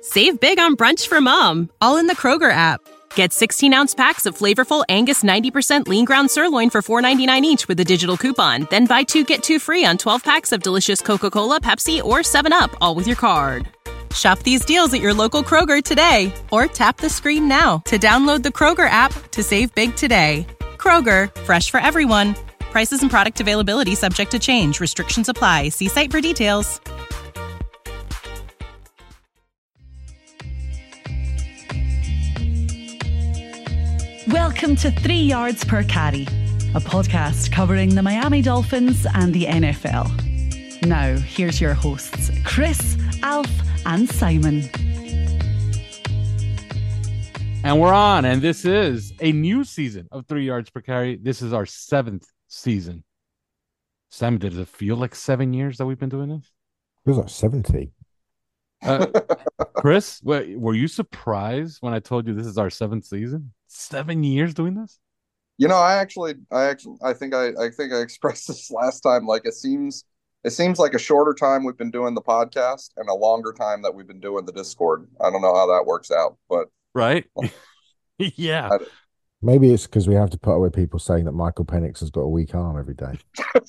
Save big on brunch for mom, all in the Kroger app. Get 16-ounce packs of flavorful Angus 90% lean ground sirloin for $4.99 each with a digital coupon. Then buy 2, get 2 free on 12 packs of delicious Coca-Cola, Pepsi, or 7-Up, all with your card. Shop these deals at your local Kroger today, or tap the screen now to download the Kroger app to save big today. Kroger, fresh for everyone. Prices and product availability subject to change. Restrictions apply. See site for details. Welcome to 3 Yards Per Carry, a podcast covering the Miami Dolphins and the NFL. Now, here's your hosts, Chris, Alf, and Simon. And we're on, and this is a new season of 3 Yards Per Carry. This is our 7th season. Simon, does it feel like 7 years that we've been doing this? Feels like 70. Chris, were you surprised when I told you this is our 7th season? 7 years doing this? You know, I think I expressed this last time. Like it seems like a shorter time we've been doing the podcast and a longer time that we've been doing the Discord. I don't know how that works out, but right. Yeah. Maybe it's because we have to put away people saying that Michael Penix has got a weak arm every day.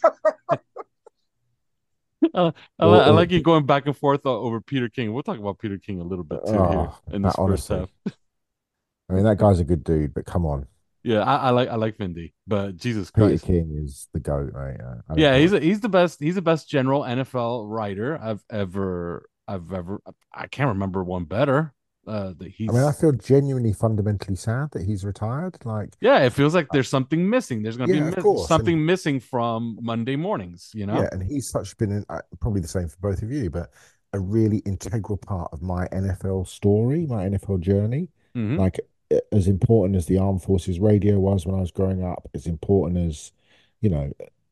I like you going back and forth over Peter King. We'll talk about Peter King a little bit too here in this first half. I mean, that guy's a good dude, but come on. Yeah, I like Vindy, but Jesus Christ, Peter King is the GOAT, right? Yeah, he's the best. He's the best general NFL writer I've ever. I can't remember one better. I feel genuinely fundamentally sad that he's retired. Like, yeah, it feels like there's something missing. There's going to be something missing from Monday mornings, you know. Yeah, and he's been probably the same for both of you, but a really integral part of my NFL story, my NFL journey. Mm-hmm. Like, as important as the Armed Forces radio was when I was growing up, as important as, you know,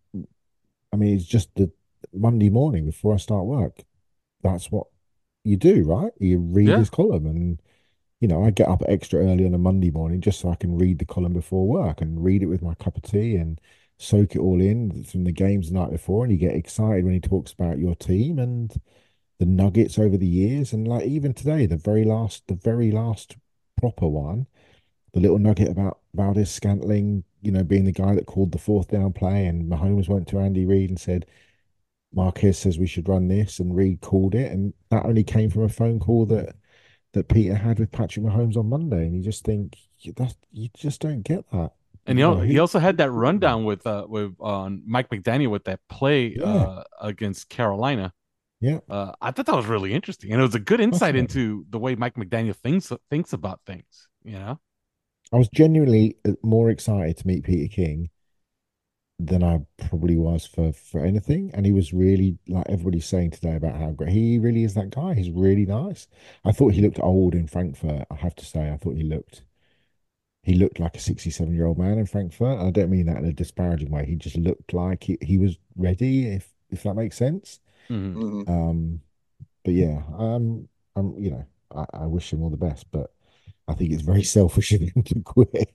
I mean, it's just the Monday morning before I start work. That's what you do, right? You read his column, and, you know, I get up extra early on a Monday morning just so I can read the column before work and read it with my cup of tea and soak it all in from the games the night before. And you get excited when he talks about your team and the nuggets over the years. And like even today, the very last proper one, the little nugget about Valdez-Scantling, you know, being the guy that called the 4th down play, and Mahomes went to Andy Reid and said, Marquez says we should run this, and Reid called it, and that only came from a phone call that Peter had with Patrick Mahomes on Monday, and you just think you just don't get that. And he also had that rundown with Mike McDaniel with that play against Carolina. Yeah, I thought that was really interesting, and it was a good insight into the way Mike McDaniel thinks about things. You know, I was genuinely more excited to meet Peter King than I probably was for anything, and he was really, like everybody's saying today about how great he really is. That guy, he's really nice. I thought he looked old in Frankfurt. I have to say, I thought he looked like a 67-year-old man in Frankfurt. I don't mean that in a disparaging way. He just looked like he was ready, if that makes sense. Mm-hmm. But yeah, you know, I wish him all the best, but I think it's very selfish of him to quit.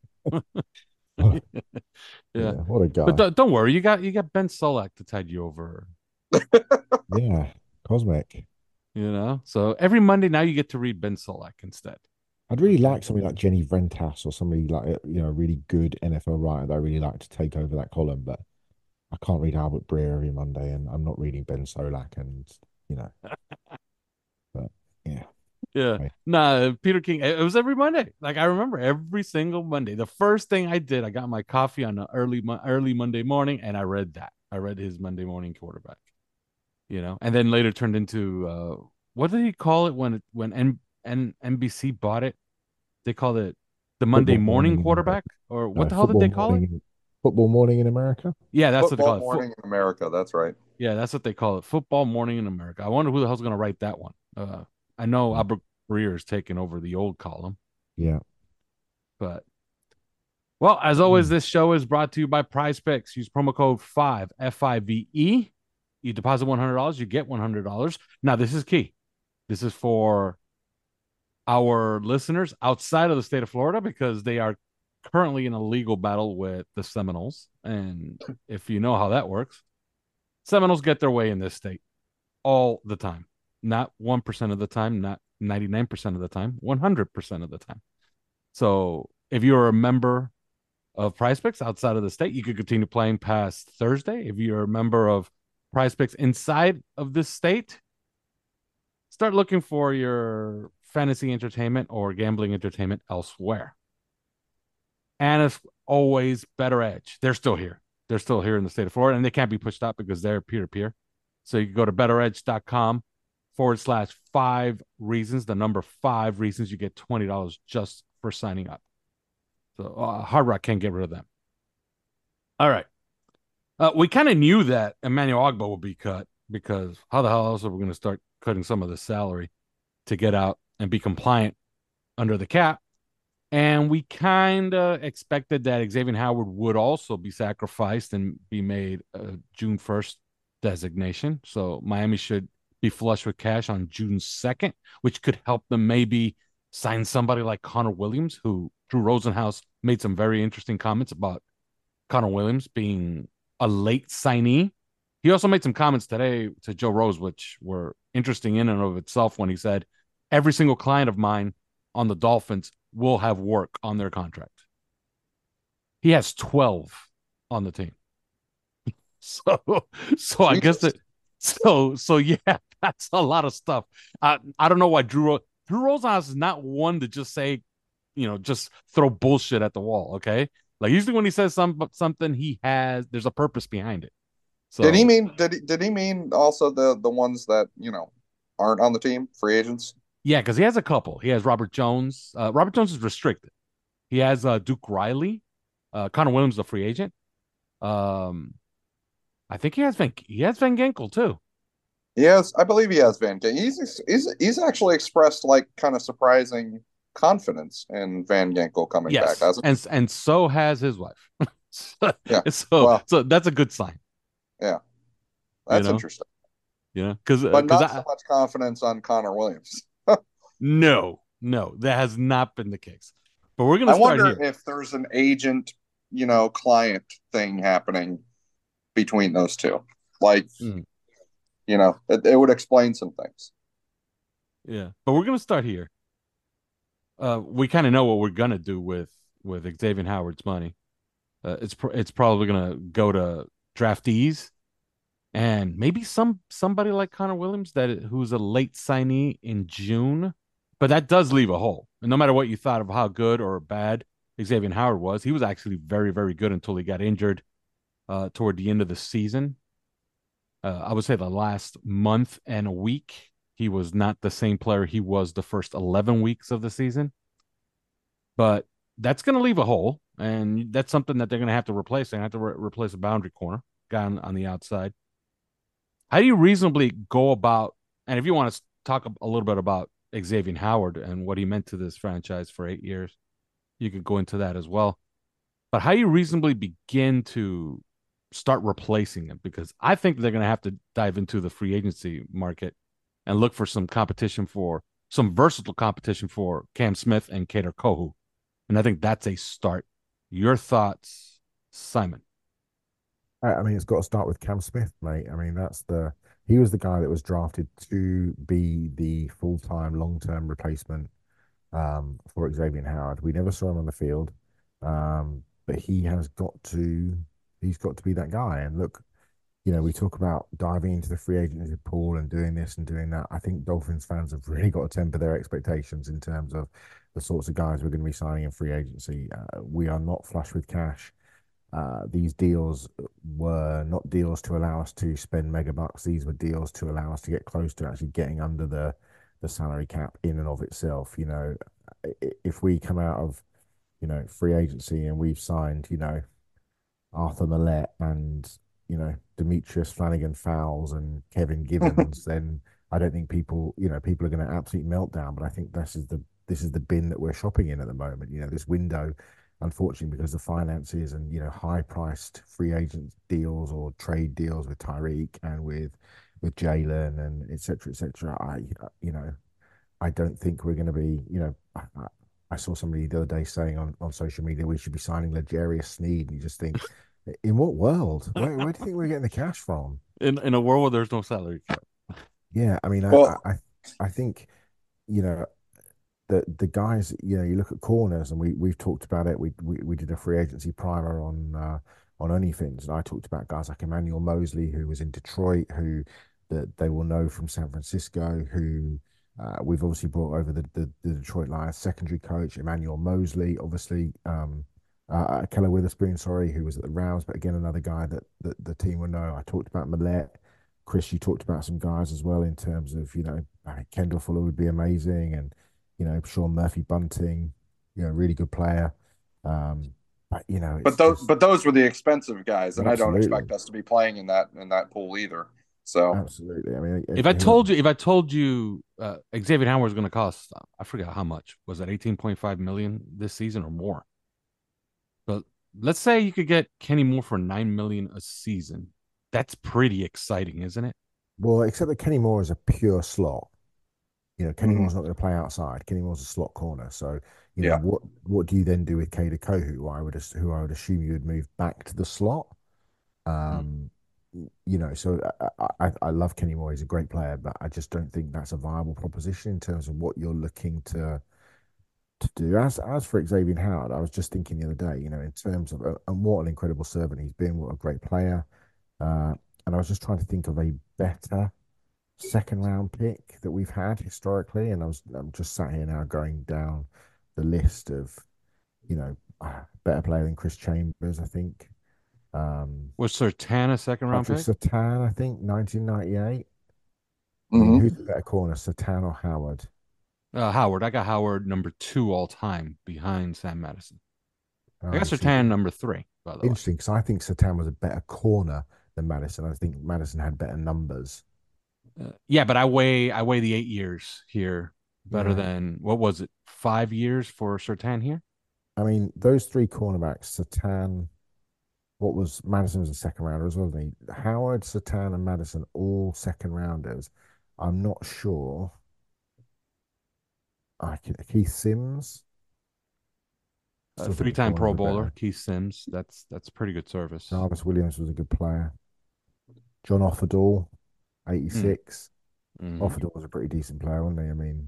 Yeah, what a guy. But don't worry, you got Ben Solak to tide you over. Yeah, cosmic. You know, so every Monday now you get to read Ben Solak instead. I'd really like somebody like Jenny Vrentas or somebody like, you know, a really good NFL writer that I really like to take over that column, but I can't read Albert Breer every Monday, and I'm not reading Ben Solak, and you know. But yeah. Yeah. Right. Nah, Peter King, it was every Monday. Like I remember every single Monday. The first thing I did, I got my coffee on an early Monday morning, and I read that. I read his Monday morning quarterback. You know, and then later turned into what did he call it when NBC bought it? They called it the Monday morning quarterback, or what the hell did they call it? Football Morning in America? Yeah, that's Football what they call it. Morning in America, that's right. Yeah, that's what they call it. Football Morning in America. I wonder who the hell's going to write that one. I know Albert Breer is taking over the old column. Yeah. But, well, as always, this show is brought to you by Prize Picks. Use promo code 5, F-I-V-E. You deposit $100, you get $100. Now, this is key. This is for our listeners outside of the state of Florida because they are currently in a legal battle with the Seminoles. And if you know how that works, Seminoles get their way in this state all the time. not 1% of the time, not 99% of the time, 100% of the time. So if you're a member of PrizePicks outside of the state, you could continue playing past Thursday. If you're a member of PrizePicks inside of this state, start looking for your fantasy entertainment or gambling entertainment elsewhere. And as always, Better Edge. They're still here. They're still here in the state of Florida, and they can't be pushed out because they're peer-to-peer. So you can go to betteredge.com/5 reasons, the number 5 reasons. You get $20 just for signing up. So Hard Rock can't get rid of them. All right. We kind of knew that Emmanuel Ogbah would be cut, because how the hell else are we going to start cutting some of the salary to get out and be compliant under the cap? And we kind of expected that Xavier Howard would also be sacrificed and be made a June 1st designation. So Miami should be flush with cash on June 2nd, which could help them maybe sign somebody like Connor Williams, who Drew Rosenhaus made some very interesting comments about Connor Williams being a late signee. He also made some comments today to Joe Rose, which were interesting in and of itself, when he said, every single client of mine on the Dolphins will have work on their contract. He has 12 on the team. So I guess that, so yeah, that's a lot of stuff. I don't know why Drew Rosenhaus is not one to just say, just throw bullshit at the wall. Okay. Like, usually when he says something, there's a purpose behind it. So did he mean also the ones that, aren't on the team, free agents? Yeah, because he has a couple. He has Robert Jones. Robert Jones is restricted. He has Duke Riley. Connor Williams is a free agent. I think he has Van Ginkel too. Yes, I believe he has Van Ginkel. He's actually expressed like kind of surprising confidence in Van Ginkel coming back, hasn't he? And so has his wife. Yeah. So that's a good sign. Yeah, that's interesting. But not so much confidence on Connor Williams. No, that has not been the case. But we're gonna. I wonder if there's an agent, client thing happening between those two. Like, it would explain some things. Yeah, but we're gonna start here. We kind of know what we're gonna do with Xavier Howard's money. It's probably gonna go to draftees, and maybe somebody like Connor Williams who's a late signee in June. But that does leave a hole. And no matter what you thought of how good or bad Xavier Howard was, he was actually very, very good until he got injured toward the end of the season. I would say the last month and a week, he was not the same player he was the first 11 weeks of the season. But that's going to leave a hole, and that's something that they're going to have to replace. They're going to have to replace a boundary corner, guy on the outside. How do you reasonably go about, and if you want to talk a little bit about Xavier Howard and what he meant to this franchise for 8 years, you could go into that as well. But how you reasonably begin to start replacing him, because I think they're going to have to dive into the free agency market and look for some versatile competition for Cam Smith and Kader Kohou. And I think that's a start. Your thoughts, Simon? I mean, it's got to start with Cam Smith, mate. I mean, he was the guy that was drafted to be the full-time, long-term replacement for Xavier Howard. We never saw him on the field, but he's got to be that guy. And look, we talk about diving into the free agency pool and doing this and doing that. I think Dolphins fans have really got to temper their expectations in terms of the sorts of guys we're going to be signing in free agency. We are not flush with cash. These deals were not deals to allow us to spend mega bucks. These were deals to allow us to get close to actually getting under the salary cap in and of itself. If we come out of, free agency and we've signed, Arthur Millette and, Demetrius Flanagan Fowles and Kevin Givens, then I don't think people are going to absolutely meltdown. But I think this is the bin that we're shopping in at the moment. This window, unfortunately, because of finances and high-priced free agent deals or trade deals with Tyreek and with Jalen and et cetera, I don't think we're going to be. I saw somebody the other day saying on social media we should be signing L'Jarius Sneed, and you just think, in what world? Where do you think we're getting the cash from? In a world where there's no salary cap. Yeah, I mean, Well, I think, you know, the guys, you look at corners, and we've talked about it. We did a free agency primer on OnlyFins, and I talked about guys like Emmanuel Mosley, who was in Detroit, who that they will know from San Francisco, who we've obviously brought over the Detroit Lions secondary coach, Emmanuel Mosley, obviously, Keller Witherspoon, sorry, who was at the Rams, but again, another guy that the team will know. I talked about Millette. Chris, you talked about some guys as well in terms of, I think Kendall Fuller would be amazing, and Sean Murphy Bunting, really good player. But it's just those were the expensive guys, and I don't absolutely, expect us to be playing in that pool either. So absolutely. I mean, If I told you Xavier Howard was going to cost, I forget how much, was that 18.5 million this season or more? But let's say you could get Kenny Moore for 9 million a season. That's pretty exciting, isn't it? well, except that Kenny Moore is a pure slot. Kenny mhm, Moore's not going to play outside. Kenny Moore's a slot corner. So, yeah. what do you then do with Kader Kohu, who I would assume you would move back to the slot? Mm. Um, so I love Kenny Moore. He's a great player, but I just don't think that's a viable proposition in terms of what you're looking to do. As for Xavier Howard, I was just thinking the other day, in terms of and what an incredible servant he's been, what a great player. Uh, and I was just trying to think of a better second round pick that we've had historically, and I'm just sat here now going down the list of better player than Chris Chambers, I think. Was Sertan a second round Patrick pick? Surtain, I think, 1998. I mean, Hmm. who's the better corner, Surtain or Howard? Howard. I got Howard number 2 all time behind Sam Madison. I got You see, Sertan number 3, by the way. interesting, because I think Surtain was a better corner than Madison. I think Madison had better numbers. Yeah, but I weigh the 8 years here better Yeah, than, what was it, 5 years for Sertan here? I mean, those three cornerbacks, Surtain, what was Madison was a second rounder as well, wasn't he? Howard, Satan, and Madison, all second rounders. I'm not sure. Keith Sims, still think the Three-time corners Pro are Bowler better. Keith Sims. That's pretty good service. Jarvis Williams was a good player. John Offerdahl, Mm. 86. Hmm. Offerdahl was a pretty decent player, wasn't he? I mean,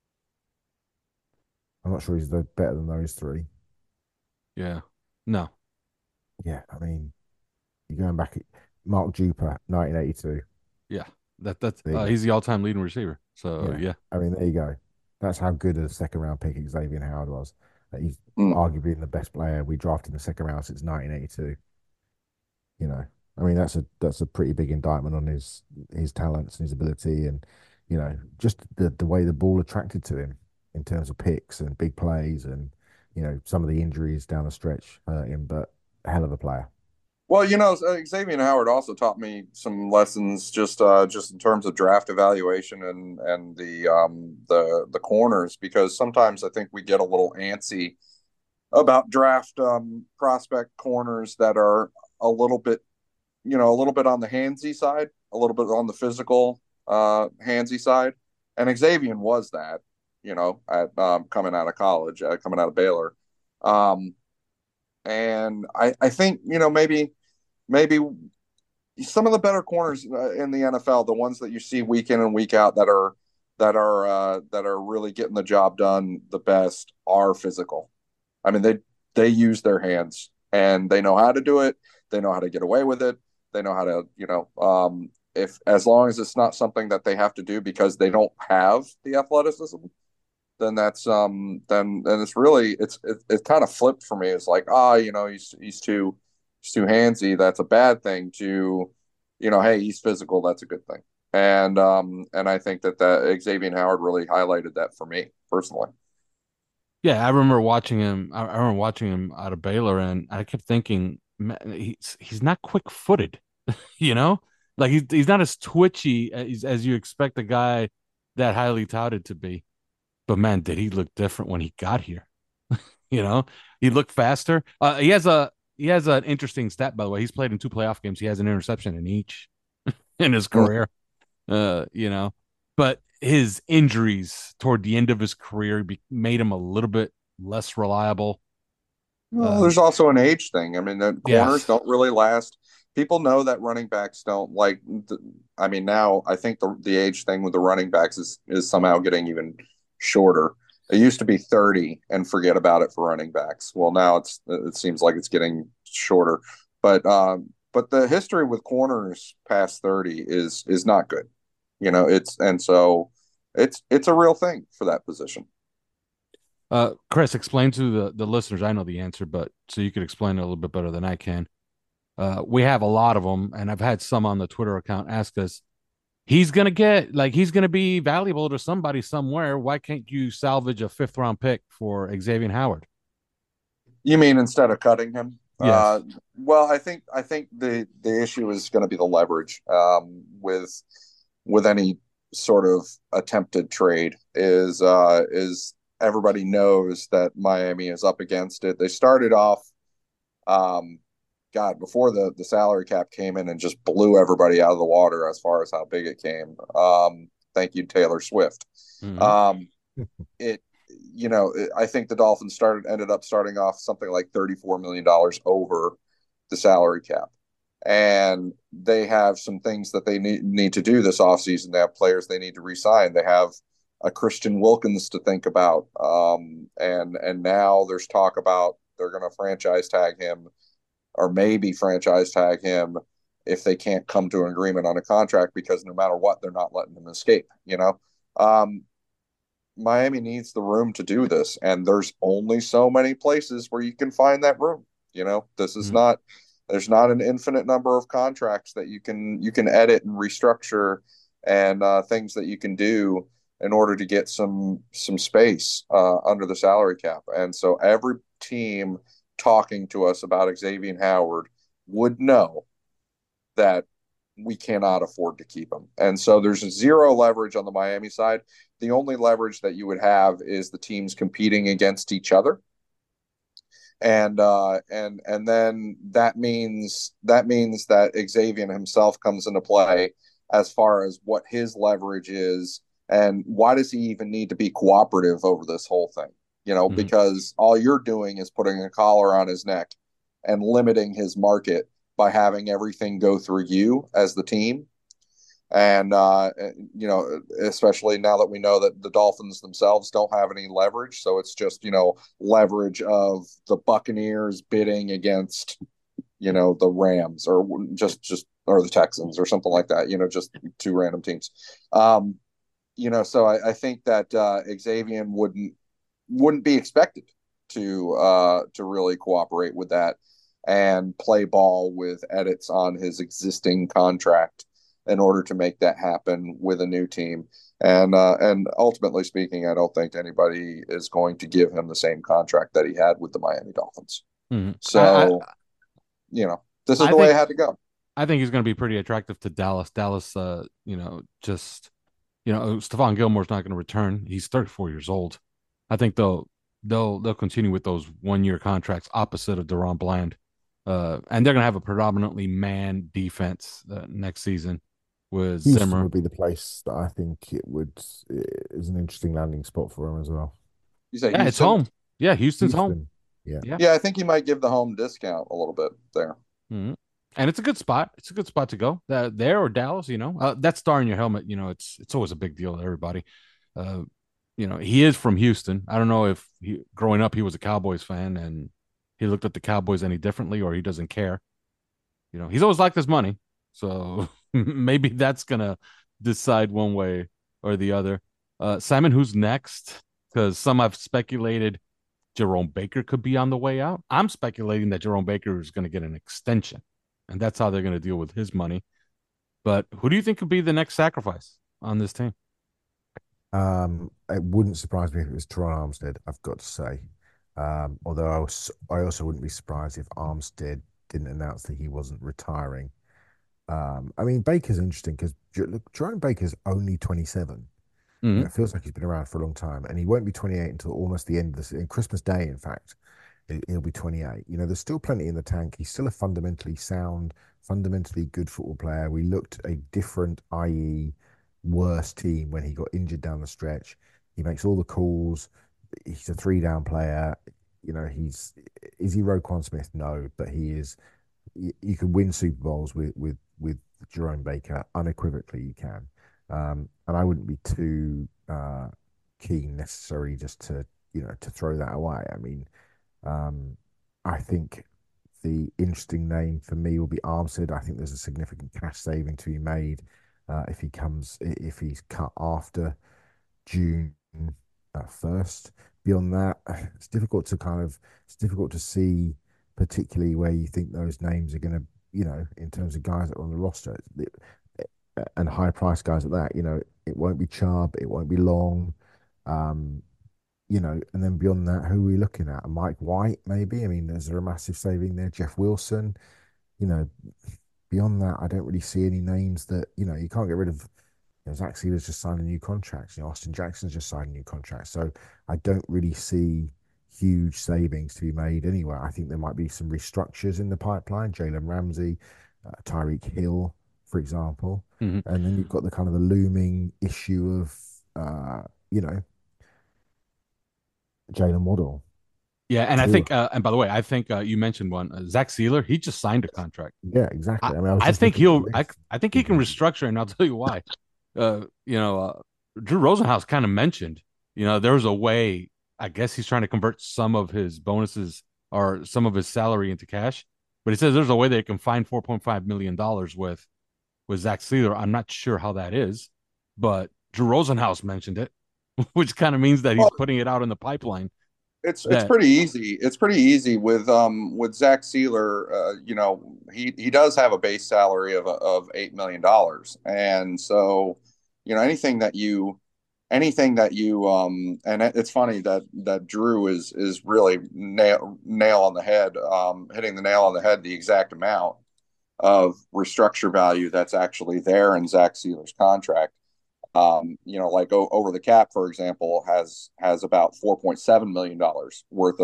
I'm not sure he's better than those three. Yeah. No. Yeah, I mean, you're going back at Mark Duper, 1982. Yeah. That's There you go. he's the all-time leading receiver. So Yeah, yeah. I mean, there you go. That's how good a second round pick Xavier Howard was. He's Mm. arguably the best player we drafted in the second round since 1982. You know, I mean, that's a pretty big indictment on his talents and his ability, and just the way the ball attracted to him in terms of picks and big plays, and some of the injuries down the stretch hurt him, but a hell of a player. Well, Xavier Howard also taught me some lessons just in terms of draft evaluation and the corners, because sometimes I think we get a little antsy about draft prospect corners that are a little bit a little bit on the handsy side, a little bit on the physical handsy side, and Xavier was that, at coming out of college, coming out of Baylor, um, and I think maybe some of the better corners in the NFL, the ones that you see week in and week out that are really getting the job done the best, are physical. I mean, they use their hands and they know how to do it. They know how to get away with it. They know how to, if as long as it's not something that they have to do because they don't have the athleticism, then that's then it's really it kind of flipped for me. It's like, he's too handsy. That's a bad thing. To, hey, he's physical. That's a good thing. And I think that Xavier Howard really highlighted that for me personally. Yeah, I remember watching him. I remember watching him out of Baylor, and I kept thinking, man, he's not quick-footed, you know, like he's not as twitchy as you expect a guy that highly touted to be. But man, did he look different when he got here? You know, he looked faster. He has an interesting stat, by the way. He's played in 2 playoff games. He has an interception in each in his Mm. career. You know, but his injuries toward the end of his career made him a little bit less reliable. Well, Uh, there's also an age thing. I mean, the corners yes, don't really last. people know that running backs don't like. I mean, now I think the age thing with the running backs is somehow getting even shorter. It used to be 30 and forget about it for running backs. Well, now it seems like it's getting shorter. But the history with corners past 30 is not good. It's a real thing for that position. Chris, explain to the listeners. I know the answer, but so you could explain it a little bit better than I can. We have a lot of them, and I've had some on the Twitter account ask us, he's gonna be valuable to somebody somewhere. Why can't you salvage a 5th round pick for Xavier Howard? You mean instead of cutting him? Yes. Well, I think the issue is going to be the leverage with any sort of attempted trade is everybody knows that Miami is up against it. They started off, God, before the salary cap came in and just blew everybody out of the water as far as how big it came. Thank you, Taylor Swift. Mm-hmm. It I think the Dolphins ended up starting off something like $34 million over the salary cap. And they have some things that they need to do this offseason. They have players they need to re-sign. They have a Christian Wilkins to think about. And now there's talk about they're going to franchise tag him or maybe franchise tag him if they can't come to an agreement on a contract, because no matter what, they're not letting him escape, Miami needs the room to do this, and there's only so many places where you can find that room. This is not there's not an infinite number of contracts that you can edit and restructure and things that you can do in order to get some space under the salary cap. And so every team talking to us about Xavier Howard would know that we cannot afford to keep him. And so there's zero leverage on the Miami side. The only leverage that you would have is the teams competing against each other. And then that means that Xavier himself comes into play as far as what his leverage is and why does he even need to be cooperative over this whole thing? Because all you're doing is putting a collar on his neck and limiting his market by having everything go through you as the team. And, especially now that we know that the Dolphins themselves don't have any leverage. So it's just, leverage of the Buccaneers bidding against, the Rams or or the Texans or something like that, just two random teams. So I think that Xavier wouldn't be expected to really cooperate with that and play ball with edits on his existing contract in order to make that happen with a new team. And ultimately speaking, I don't think anybody is going to give him the same contract that he had with the Miami Dolphins. Mm-hmm. So, this is the way it had to go. I think he's going to be pretty attractive to Dallas. Dallas, Stephon Gilmore's not going to return. He's 34 years old. I think they'll continue with those 1-year contracts opposite of Deron Bland. And they're going to have a predominantly man defense next season with Houston Zimmer. Would be the place that I think it is an interesting landing spot for him as well. You say It's home. Yeah, Houston's home. Yeah, I think he might give the home discount a little bit there. Mm-hmm. And it's a good spot. It's a good spot to go. There or Dallas, that star in your helmet, it's always a big deal to everybody. He is from Houston. I don't know if growing up he was a Cowboys fan and he looked at the Cowboys any differently or he doesn't care. He's always liked his money. So maybe that's going to decide one way or the other. Simon, who's next? Because some have speculated Jerome Baker could be on the way out. I'm speculating that Jerome Baker is going to get an extension, and that's how they're going to deal with his money. But who do you think could be the next sacrifice on this team? It wouldn't surprise me if it was Teron Armstead, I've got to say. Although I also wouldn't be surprised if Armstead didn't announce that he wasn't retiring. I mean, Baker's interesting because Jerome Baker's only 27. Mm-hmm. It feels like he's been around for a long time, and he won't be 28 until almost the end of this. Christmas Day, in fact, he'll be 28. There's still plenty in the tank. He's still a fundamentally sound, fundamentally good football player. We looked a different, i.e., worse team when he got injured down the stretch. He makes all the calls. He's a 3-down player. Is he Roquan Smith? No, but he is you can win Super Bowls with Jerome Baker unequivocally. You can, and I wouldn't be too keen necessarily just to to throw that away. I mean, I think the interesting name for me will be Armstead. I think there's a significant cash saving to be made if he's cut after June 1st. Beyond that, it's difficult to see particularly where you think those names are going to, in terms of guys that are on the roster and high price guys at that. It won't be Chubb, it won't be Long. Um, and then beyond that, who are we looking at? Mike White, maybe. I mean, there's a massive saving there. Jeff Wilson. You know, beyond that, I don't really see any names that you can't get rid of. Zach Sealer's just signed a new contract. Austin Jackson's just signed a new contract. So I don't really see huge savings to be made anywhere. I think there might be some restructures in the pipeline. Jalen Ramsey, Tyreek Hill, for example, and then you've got the kind of the looming issue of Jalen Waddle. Yeah, and I think, and by the way, I think you mentioned one, Zach Sealer. He just signed a contract. Yeah, exactly. I think I think he can restructure, and I'll tell you why. Drew Rosenhaus kind of mentioned, there was a way. I guess he's trying to convert some of his bonuses or some of his salary into cash, but he says there's a way they can find $4.5 million with Zach Sealer. I'm not sure how that is, but Drew Rosenhaus mentioned it, which kind of means that he's putting it out in the pipeline. It's pretty easy. It's pretty easy with Zach Sealer. He does have a base salary of $8 million, and so anything that you and it's funny that Drew is really nail on the head, hitting the nail on the head, the exact amount of restructure value that's actually there in Zach Sealer's contract. Like over the cap, for example, has about $4.7 million worth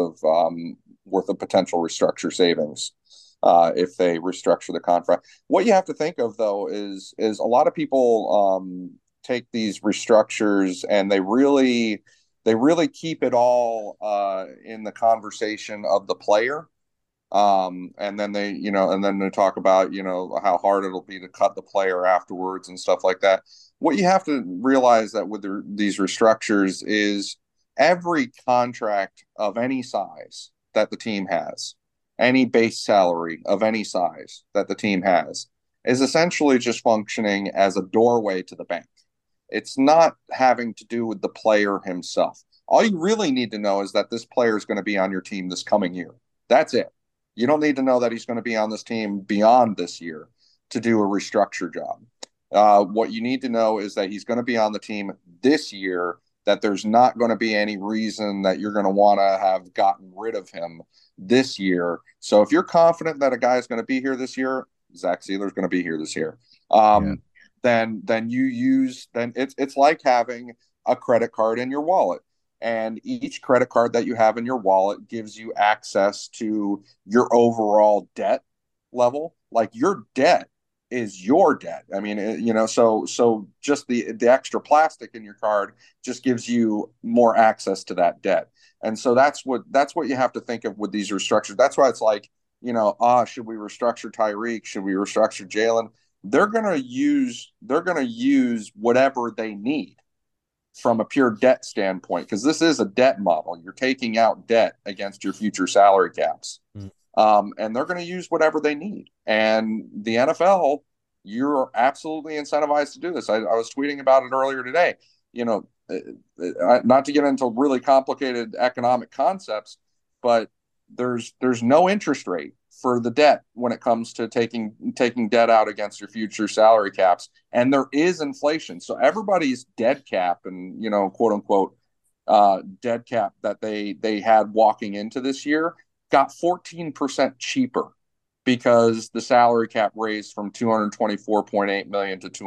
of potential restructure savings if they restructure the contract. What you have to think of though is a lot of people take these restructures and they really keep it all in the conversation of the player. And then they talk about, how hard it'll be to cut the player afterwards and stuff like that. What you have to realize that with these restructures is every contract of any size that the team has, any base salary of any size that the team has, is essentially just functioning as a doorway to the bank. It's not having to do with the player himself. All you really need to know is that this player is going to be on your team this coming year. That's it. You don't need to know that he's going to be on this team beyond this year to do a restructure job. What you need to know is that he's going to be on the team this year, that there's not going to be any reason that you're going to want to have gotten rid of him this year. So if you're confident that a guy is going to be here this year, Zach Sealer is going to be here this year. Then it's like having a credit card in your wallet. And each credit card that you have in your wallet gives you access to your overall debt level. Like your debt is your debt. I mean, so just the extra plastic in your card just gives you more access to that debt. And so that's what you have to think of with these restructures. That's why it's like, should we restructure Tyreek? Should we restructure Jalen? They're going to use whatever they need from a pure debt standpoint, because this is a debt model. You're taking out debt against your future salary caps. And they're going to use whatever they need. And the NFL, you're absolutely incentivized to do this. I was tweeting about it earlier today. Not to get into really complicated economic concepts, but there's no interest rate for the debt when it comes to taking debt out against your future salary caps. And there is inflation. So everybody's dead cap and, quote unquote, dead cap that they had walking into this year got 14% cheaper because the salary cap raised from 224.8 million to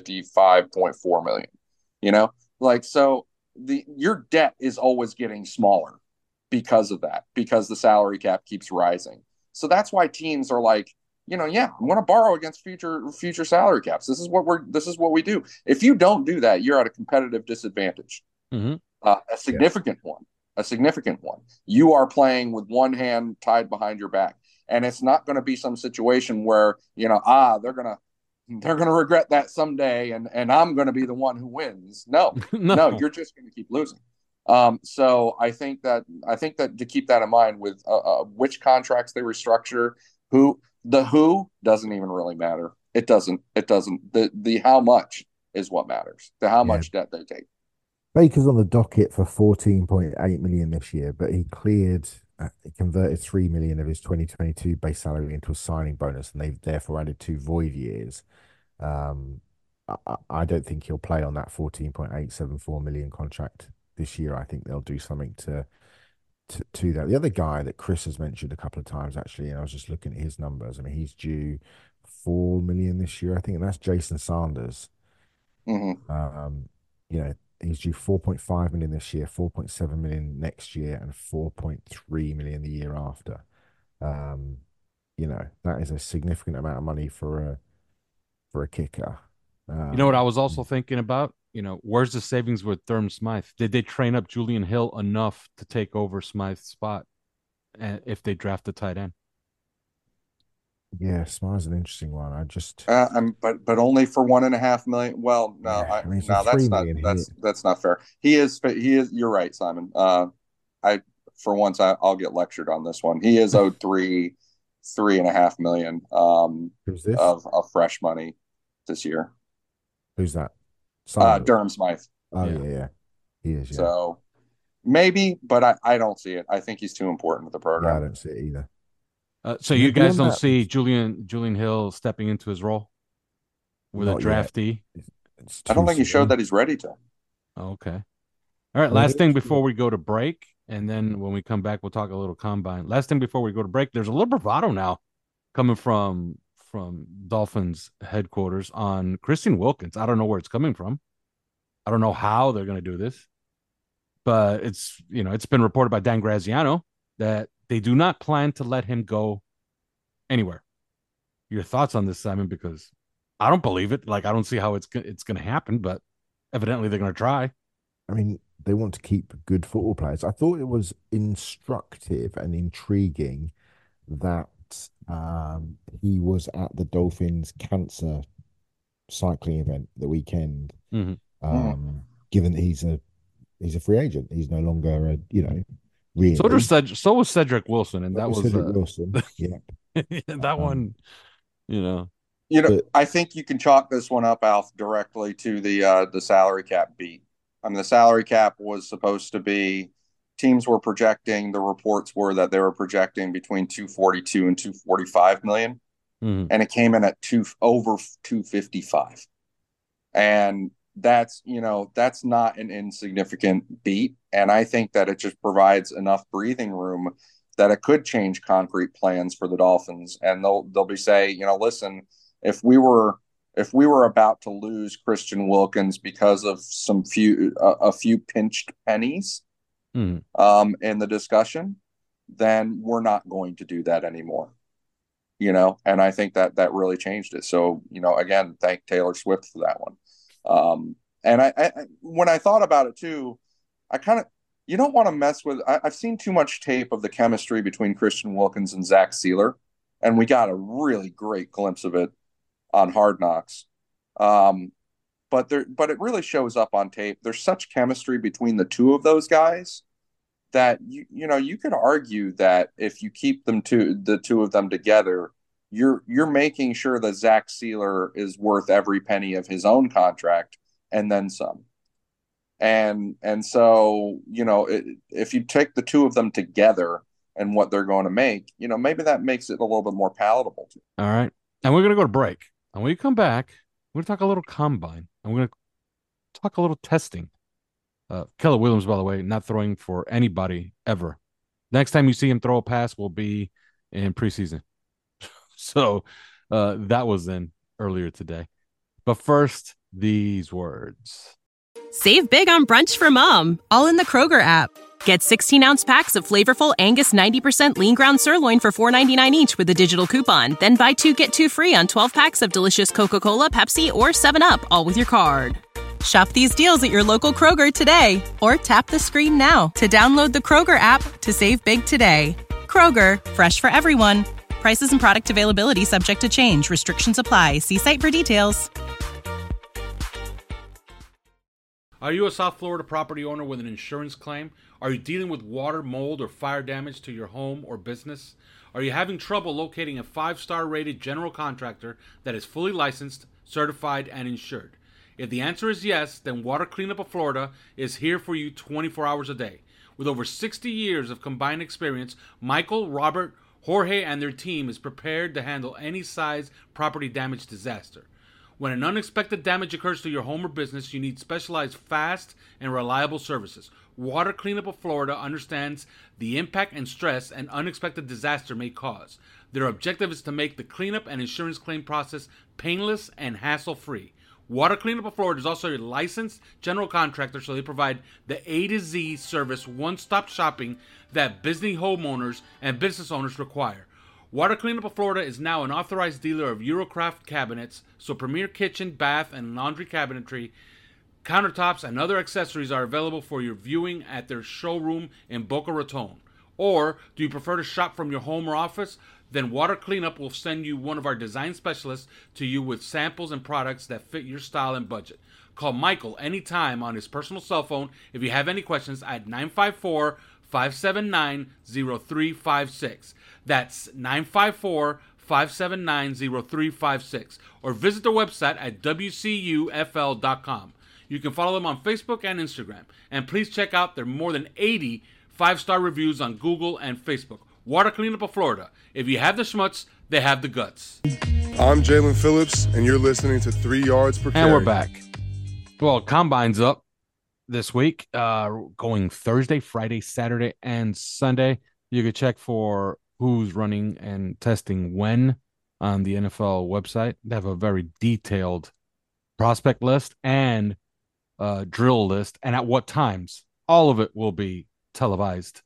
255.4 million. So your debt is always getting smaller because of that, because the salary cap keeps rising. So that's why teams are like, I'm going to borrow against future salary caps. This is what we do. If you don't do that, you're at a competitive disadvantage, a significant one. You are playing with one hand tied behind your back. And it's not going to be some situation where, they're going to regret that someday and I'm going to be the one who wins. No, you're just going to keep losing. So I think that to keep that in mind with which contracts they restructure, who doesn't even really matter. It doesn't. The how much is what matters. The how much debt they take. Baker's on the docket for 14.8 million this year, but he converted 3 million of his 2022 base salary into a signing bonus, and they've therefore added 2 void years. I don't think he'll play on that 14.874 million contract this year. I think they'll do something to that. The other guy that Chris has mentioned a couple of times, actually, and I was just looking at his numbers. I mean, he's due 4 million this year, I think, and that's Jason Sanders. Mm-hmm. He's due 4.5 million this year, 4.7 million next year, and 4.3 million the year after. That is a significant amount of money for a kicker. You know what I was also thinking about? Where's the savings with Durham Smythe? Did they train up Julian Hill enough to take over Smythe's spot if they draft a tight end? Yeah, Smythe's an interesting one. I just but only for $1.5 million. Well, no, that's not fair. He is. You're right, Simon. For once I'll get lectured on this one. He is owed $3.5 million Who's this? of fresh money this year. Who's that? Durham Smythe. Oh yeah. He is. Yeah. So maybe, but I don't see it. I think he's too important to the program. Yeah, I don't see it either. So you guys don't see Julian Hill stepping into his role with a draftee? I don't think he showed that he's ready to. Okay. All right. Last thing before we go to break, and then when we come back, we'll talk a little combine. Last thing before we go to break, there's a little bravado now coming from Dolphins headquarters on Christian Wilkins. I don't know where it's coming from. I don't know how they're going to do this, but it's been reported by Dan Graziano that they do not plan to let him go anywhere. Your thoughts on this, Simon? Because I don't believe it. Like, I don't see how it's going to happen, but evidently they're going to try. I mean, they want to keep good football players. I thought it was instructive and intriguing that he was at the Dolphins cancer cycling event the weekend. Mm-hmm. Given that he's a free agent, he's no longer really. So was Cedric Wilson, and that was Cedric Wilson. Yeah, that one. I think you can chalk this one up, Alf, directly to the salary cap beat. I mean, the salary cap was supposed to be. Teams were projecting. The reports were that they were projecting between 242 and 245 million, and it came in at over 255, and that's not an insignificant beat. And I think that it just provides enough breathing room that it could change concrete plans for the Dolphins, and they'll be saying, listen, if we were about to lose Christian Wilkins because of a few pinched pennies. In the discussion, then we're not going to do that anymore. And I think that really changed it. So, again, thank Taylor Swift for that one. And I when I thought about it too, I kind of, you don't want to mess with, I've seen too much tape of the chemistry between Christian Wilkins and Zach Sealer, and we got a really great glimpse of it on Hard Knocks. But it really shows up on tape. There's such chemistry between the two of those guys that you could argue that if you keep the two of them together, you're making sure that Zach Sealer is worth every penny of his own contract and then some. And so if you take the two of them together and what they're going to make, maybe that makes it a little bit more palatable too. All right, and we're gonna go to break, and when we come back, we're gonna talk a little combine. I'm gonna talk a little testing. Keller Williams, by the way, not throwing for anybody ever. Next time you see him throw a pass will be in preseason. So that was in earlier today. But first, these words. Save big on brunch for mom, all in the Kroger app. Get 16-ounce packs of flavorful Angus 90% lean ground sirloin for $4.99 each with a digital coupon. Then buy 2, get 2 free on 12 packs of delicious Coca-Cola, Pepsi, or 7-Up, all with your card. Shop these deals at your local Kroger today, or tap the screen now to download the Kroger app to save big today. Kroger, fresh for everyone. Prices and product availability subject to change. Restrictions apply. See site for details. Are you a South Florida property owner with an insurance claim? Are you dealing with water, mold, or fire damage to your home or business? Are you having trouble locating a 5-star rated general contractor that is fully licensed, certified, and insured? If the answer is yes, then Water Cleanup of Florida is here for you 24 hours a day. With over 60 years of combined experience, Michael, Robert, Jorge, and their team is prepared to handle any size property damage disaster. When an unexpected damage occurs to your home or business, you need specialized, fast, and reliable services. Water Cleanup of Florida understands the impact and stress an unexpected disaster may cause. Their objective is to make the cleanup and insurance claim process painless and hassle-free. Water Cleanup of Florida is also a licensed general contractor, so they provide the A to Z service, one-stop shopping that busy homeowners and business owners require. Water Cleanup of Florida is now an authorized dealer of Eurocraft cabinets, so premier kitchen, bath, and laundry cabinetry, countertops, and other accessories are available for your viewing at their showroom in Boca Raton. Or, do you prefer to shop from your home or office? Then Water Cleanup will send you one of our design specialists to you with samples and products that fit your style and budget. Call Michael anytime on his personal cell phone if you have any questions at 954-579-0356. That's 954-579-0356. Or visit their website at wcufl.com. You can follow them on Facebook and Instagram. And please check out their more than 80 5-star reviews on Google and Facebook. Water Cleanup of Florida. If you have the schmutz, they have the guts. I'm Jalen Phillips, and you're listening to 3 Yards Per Carry. And we're back. Well, Combine's up this week, going Thursday, Friday, Saturday, and Sunday. You can check for who's running and testing when on the NFL website. They have a very detailed prospect list and drill list, and at what times. All of it will be televised.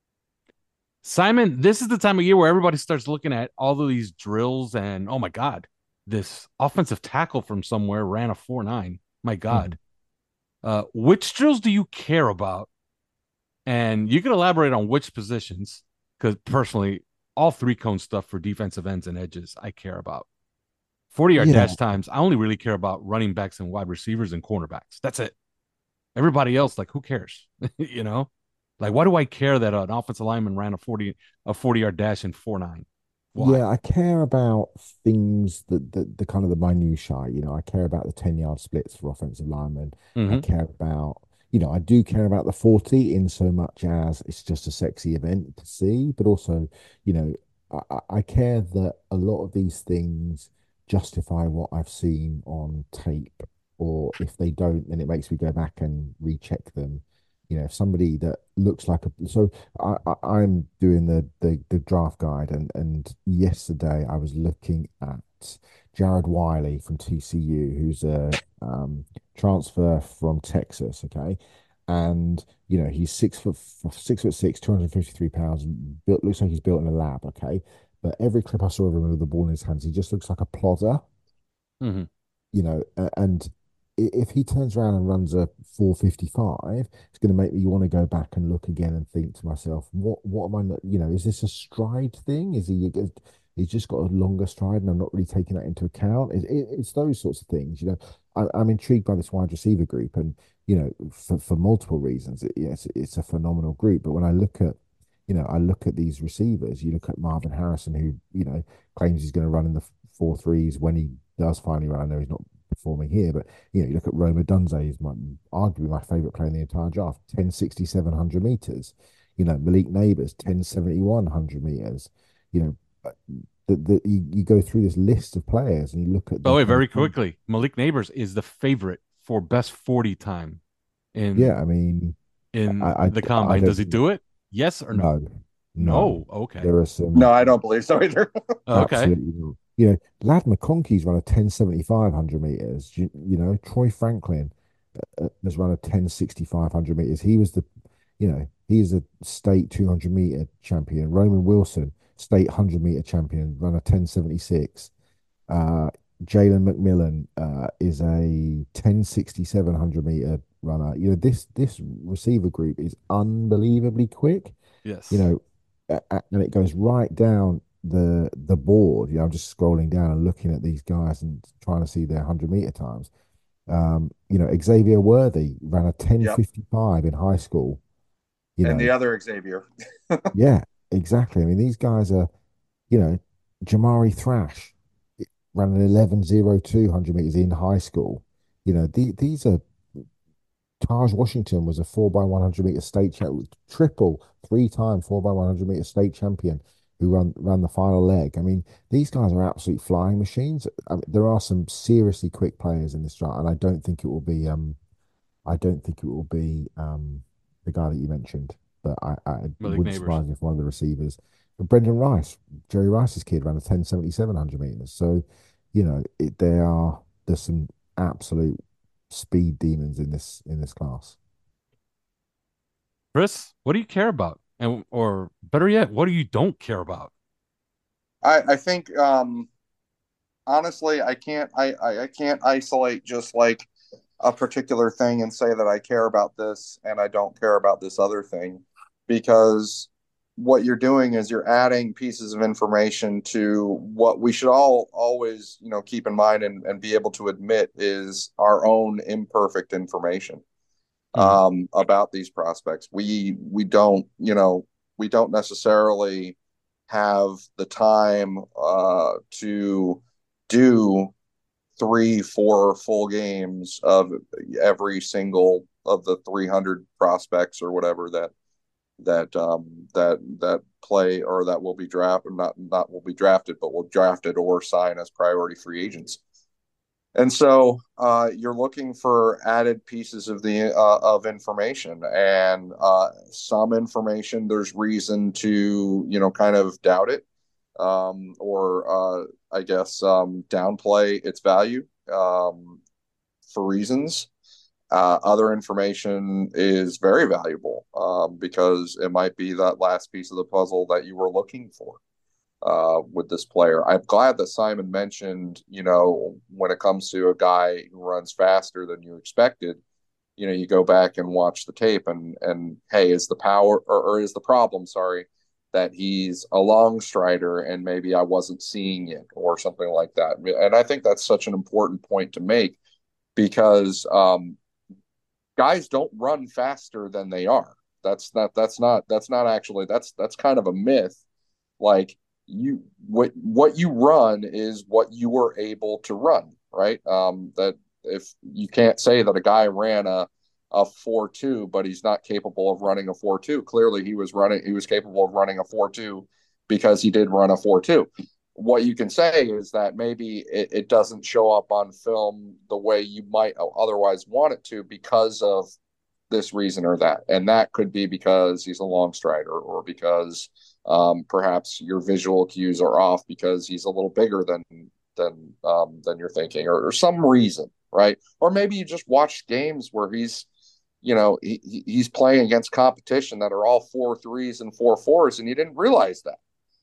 Simon, this is the time of year where everybody starts looking at all of these drills and, oh my God, this offensive tackle from somewhere ran a 4.9. My God. Which drills do you care about? And you can elaborate on which positions, because personally, all 3-cone stuff for defensive ends and edges, I care about. 40-yard dash times, I only really care about running backs and wide receivers and cornerbacks. That's it. Everybody else, like, who cares? You know? Like, why do I care that an offensive lineman ran a 40-yard dash in 4.9? Why? Yeah, I care about things that the kind of the minutiae. I care about the 10-yard splits for offensive linemen. I care about, I do care about the 40 in so much as it's just a sexy event to see, but also, I care that a lot of these things justify what I've seen on tape, or if they don't, then it makes me go back and recheck them. If somebody that looks like I'm doing the draft guide, and yesterday I was looking at Jared Wiley from TCU, who's a transfer from Texas. Okay, and he's 6'6", 253 pounds, looks like he's built in a lab. Okay, but every clip I saw of him with the ball in his hands, he just looks like a plodder. And if he turns around and runs a 4.55, it's going to make me want to go back and look again and think to myself, what am I not, is this a stride thing? He's just got a longer stride and I'm not really taking that into account. It's those sorts of things, I'm intrigued by this wide receiver group, and, for multiple reasons, it's a phenomenal group. But when I look at, I look at these receivers, you look at Marvin Harrison, who, claims he's going to run in the 4.3s when he does finally run. I know he's not performing here, but you look at Roma Dunze, is arguably my favorite player in the entire draft, 10.67 100 meters. Malik Neighbors, 10.71 100 meters. You go through this list of players and you look at. Oh, wait, very quickly, Malik Neighbors is the favorite for best 40 time in. Yeah, I mean, in the combine. Does he do it? Yes or no? No. Okay. There are some. No, I don't believe so either. Okay. Absolutely. Lad McConkey's run a 10.75 100 meters. Troy Franklin has run a 10.65 100 meters. He was he's a state 200 meter champion. Roman Wilson, state 100 meter champion, run a 10.76. Jalen McMillan is a 10.67 100 meter runner. This receiver group is unbelievably quick. Yes. And it goes right down the board, I'm just scrolling down and looking at these guys and trying to see their 100-meter times. Xavier Worthy ran a Yep. 10:55 in high school. And the other Xavier. Yeah, exactly. I mean, these guys are, Jamari Thrash ran an 11:02 100 meters in high school. These are Taj Washington was a 4x100 meter state champion, triple, 3-time 4x100 meter state champion who ran the final leg. I mean, these guys are absolute flying machines. I mean, there are some seriously quick players in this draft, and I don't think it will be the guy that you mentioned, but I Malik wouldn't Neighbors. surprise me if one of the receivers, Brendan Rice, Jerry Rice's kid, ran a 10:77 100 meters. So, there's some absolute speed demons in this class. Chris, what do you care about? And or better yet, what do you don't care about? I think honestly, I can't isolate just like a particular thing and say that I care about this and I don't care about this other thing, because what you're doing is you're adding pieces of information to what we should all always, keep in mind and be able to admit is our own imperfect information about these prospects. We don't, we don't necessarily have the time to do 3-4 full games of every single of the 300 prospects or whatever that play or that will be drafted, not will be drafted, but will drafted or sign as priority free agents. And so you're looking for added pieces of the of information, and some information there's reason to kind of doubt it, or I guess downplay its value for reasons. Other information is very valuable because it might be that last piece of the puzzle that you were looking for with this player. I'm glad that Simon mentioned, when it comes to a guy who runs faster than you expected, you go back and watch the tape and hey, is the power or is the problem, sorry, that he's a long strider and maybe I wasn't seeing it or something like that. And I think that's such an important point to make because guys don't run faster than they are. That's kind of a myth. Like what you run is what you were able to run, right? That if you can't say that a guy ran a 4.2, but he's not capable of running a 4.2. Clearly he was capable of running a 4.2 because he did run a 4.2. What you can say is that maybe it doesn't show up on film the way you might otherwise want it to because of this reason or that. And that could be because he's a long strider or because perhaps your visual cues are off because he's a little bigger than you're thinking or some reason, right? Or maybe you just watch games where he's playing against competition that are all 4.3s and 4.4s and you didn't realize that.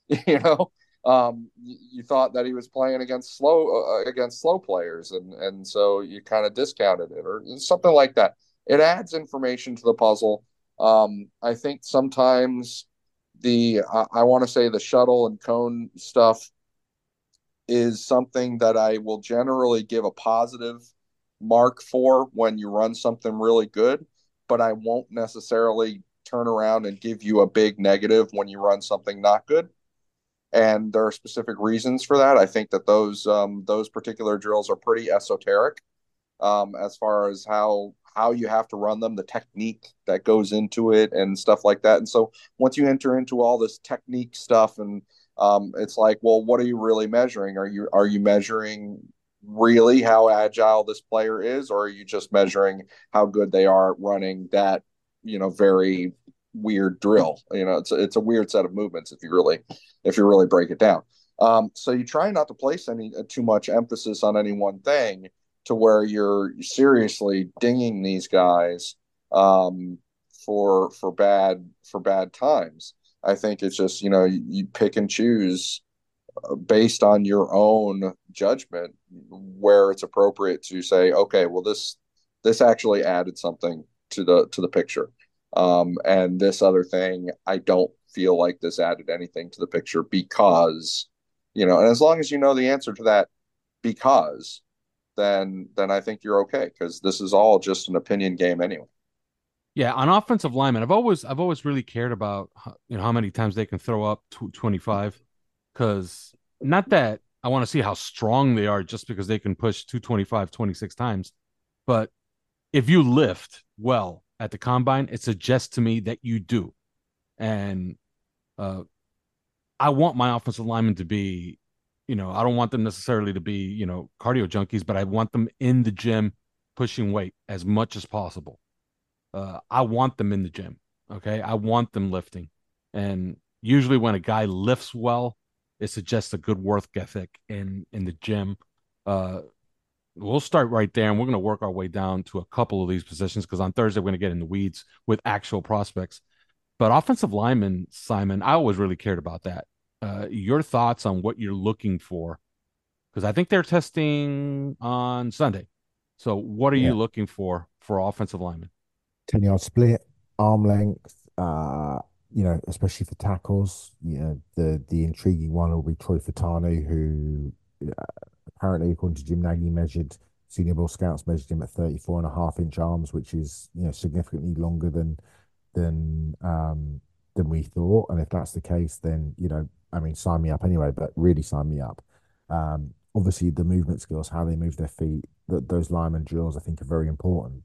You thought that he was playing against slow players, and so you kind of discounted it or something like that. It adds information to the puzzle. I think sometimes I want to say the shuttle and cone stuff is something that I will generally give a positive mark for when you run something really good, but I won't necessarily turn around and give you a big negative when you run something not good. And there are specific reasons for that. I think that those particular drills are pretty esoteric as far as how you have to run them, the technique that goes into it, and stuff like that. And so once you enter into all this technique stuff, and it's like, well, what are you really measuring? Are you measuring really how agile this player is, or are you just measuring how good they are at running that very weird drill? It's a weird set of movements if you really break it down. So you try not to place too much emphasis on any one thing to where you're seriously dinging these guys for bad times. I think it's just you pick and choose based on your own judgment where it's appropriate to say, okay, well this actually added something to the picture. And this other thing I don't feel like this added anything to the picture because, and as long as you know the answer to that because, then I think you're okay because this is all just an opinion game anyway. Yeah, on offensive linemen, I've always really cared about how many times they can throw up 25, because not that I want to see how strong they are just because they can push 225 26 times, but if you lift well at the combine, it suggests to me that you do. And I want my offensive linemen to be, I don't want them necessarily to be, cardio junkies, but I want them in the gym pushing weight as much as possible. I want them in the gym. Okay. I want them lifting. And usually when a guy lifts well, it suggests a good work ethic in the gym. We'll start right there and we're going to work our way down to a couple of these positions because on Thursday, we're going to get in the weeds with actual prospects. But offensive lineman, Simon, I always really cared about that. Your thoughts on what you're looking for? Because I think they're testing on Sunday. So what are you looking for offensive linemen? 10-yard split, arm length, especially for tackles. The intriguing one will be Troy Fatanu, who apparently, according to Jim Nagy, Senior Bowl Scouts measured him at 34.5-inch arms, which is significantly longer than we thought. And if that's the case, then sign me up anyway. But really, sign me up. Obviously, the movement skills, how they move their feet, those lineman drills, I think, are very important.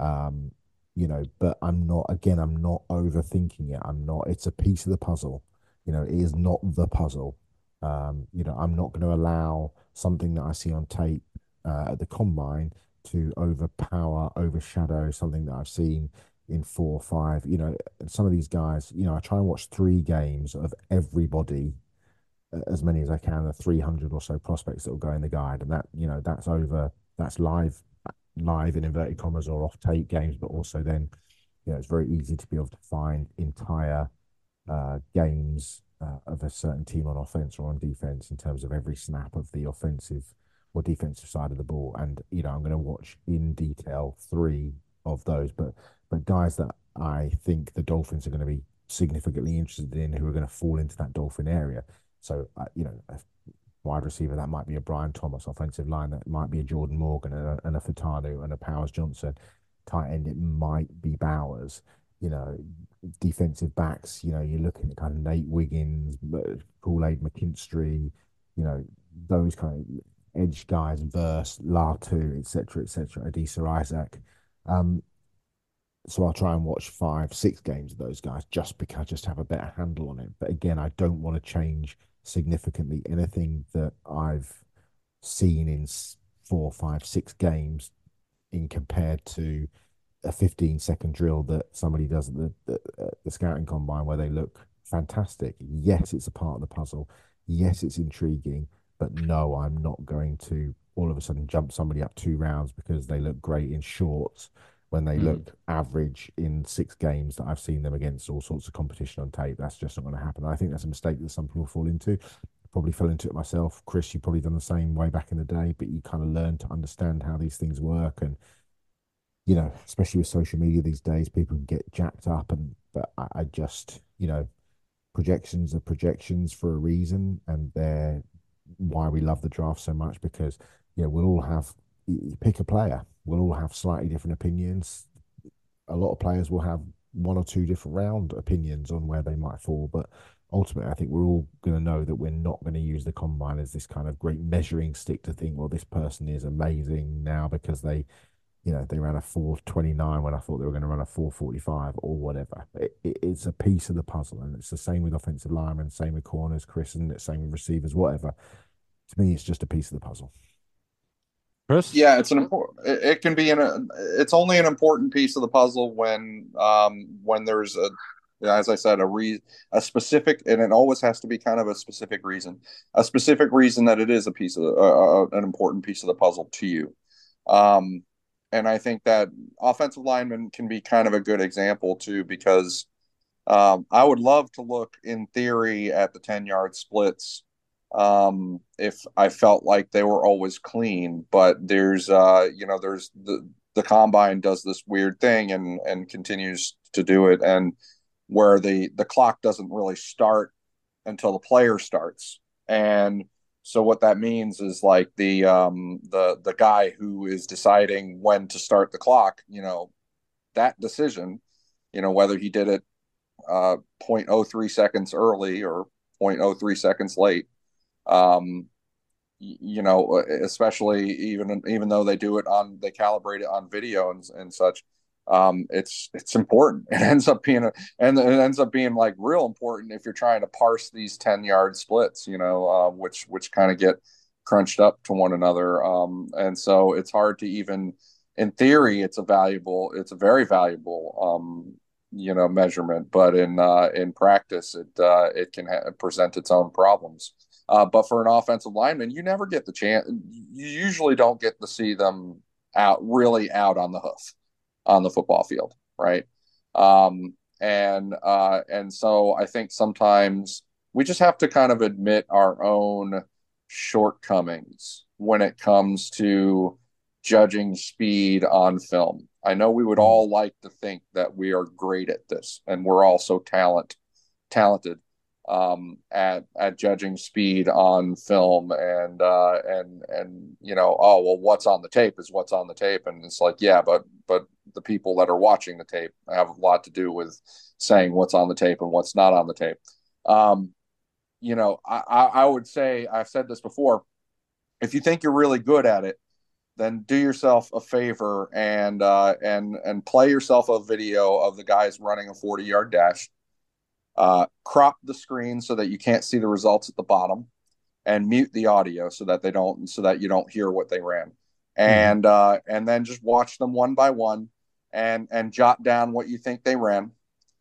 But I'm not overthinking it. It's a piece of the puzzle. It is not the puzzle. I'm not going to allow something that I see on tape at the combine to overshadow something that I've seen in 4 or 5. Some of these guys, I try and watch 3 games of everybody, as many as I can, the 300 or so prospects that will go in the guide. And that's live in inverted commas or off tape games, but also then, it's very easy to be able to find entire games of a certain team on offense or on defense in terms of every snap of the offensive or defensive side of the ball. And, I'm going to watch in detail 3 of those, but guys that I think the Dolphins are going to be significantly interested in, who are going to fall into that Dolphin area. So, a wide receiver, that might be a Brian Thomas. Offensive line, that might be a Jordan Morgan and a Fatanu and a Powers Johnson. Tight end, it might be Bowers. Defensive backs, you're looking at kind of Nate Wiggins, Kool-Aid McKinstry, those kind of edge guys, Verse, Latu, etc., Adisa Isaac. So I'll try and watch 5, 6 games of those guys just because I just have a better handle on it. But again, I don't want to change significantly anything that I've seen in 4, 5, 6 games in compared to a 15-second drill that somebody does at the scouting combine where they look fantastic. Yes, it's a part of the puzzle. Yes, it's intriguing, but no, I'm not going to all of a sudden jump somebody up 2 rounds because they look great in shorts when they look average in 6 games that I've seen them against all sorts of competition on tape. That's just not going to happen. I think that's a mistake that some people fall into. Probably fell into it myself. Chris, you've probably done the same way back in the day, but you kind of learn to understand how these things work. And, especially with social media these days, people can get jacked up. But I just, projections are projections for a reason. And they're why we love the draft so much, because, we'll all have, you pick a player. We'll all have slightly different opinions. A lot of players will have 1 or 2 different round opinions on where they might fall, but ultimately I think we're all going to know that we're not going to use the combine as this kind of great measuring stick to think, well, this person is amazing now because they ran a 4:29 when I thought they were going to run a 4:45 or whatever. It's a piece of the puzzle, and it's the same with offensive linemen, same with corners, Chris, and it's same with receivers, whatever. To me, it's just a piece of the puzzle. Chris? Yeah, it's an important. It can be it's only an important piece of the puzzle when there's as I said, a specific, and it always has to be kind of a specific reason that it is a piece of an important piece of the puzzle to you. And I think that offensive linemen can be kind of a good example too, because I would love to look in theory at the 10-yard splits if I felt like they were always clean, but there's the combine does this weird thing and continues to do it. And, where the clock doesn't really start until the player starts. And so what that means is like the guy who is deciding when to start the clock, that decision, whether he did it 0.03 seconds early or 0.03 seconds late, especially even though they calibrate it on video and such, it's important. It ends up being like real important if you're trying to parse these 10-yard splits, which kind of get crunched up to one another. And so it's hard to even, in theory, it's a very valuable, measurement, but in practice, it can present its own problems. But for an offensive lineman, you never get the chance. You usually don't get to see them out on the hoof on the football field, right? And so I think sometimes we just have to kind of admit our own shortcomings when it comes to judging speed on film. I know we would all like to think that we are great at this, and we're all so talented at judging speed on film, and what's on the tape is what's on the tape, and it's like, yeah, but the people that are watching the tape have a lot to do with saying what's on the tape and what's not on the tape. I would say, I've said this before, if you think you're really good at it, then do yourself a favor and play yourself a video of the guys running a 40-yard dash. Crop the screen so that you can't see the results at the bottom, and mute the audio so that you don't hear what they ran. And then just watch them one by one and jot down what you think they ran.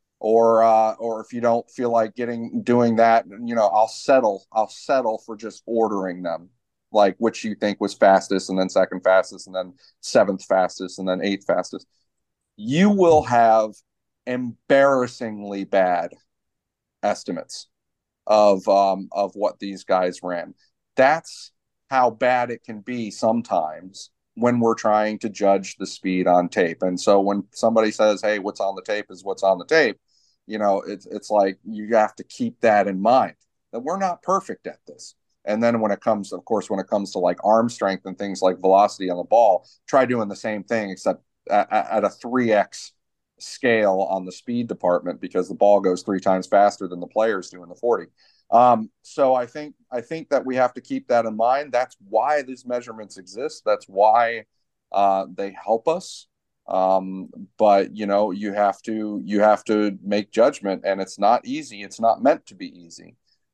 Or if you don't feel like doing that, I'll settle for just ordering them, like which you think was fastest, and then second fastest, and then seventh fastest, and then eighth fastest. You will have embarrassingly bad estimates of what these guys ran. That's how bad it can be sometimes when we're trying to judge the speed on tape. And so when somebody says, hey, what's on the tape is what's on the tape, it's like you have to keep that in mind, that we're not perfect at this. And then when it comes to like arm strength and things like velocity on the ball, try doing the same thing, except at a 3x scale on the speed department, because the ball goes 3 times faster than the players do in the 40. So I think that we have to keep that in mind. That's why these measurements exist. That's why they help us. But you have to make judgment, and it's not easy. It's not meant to be easy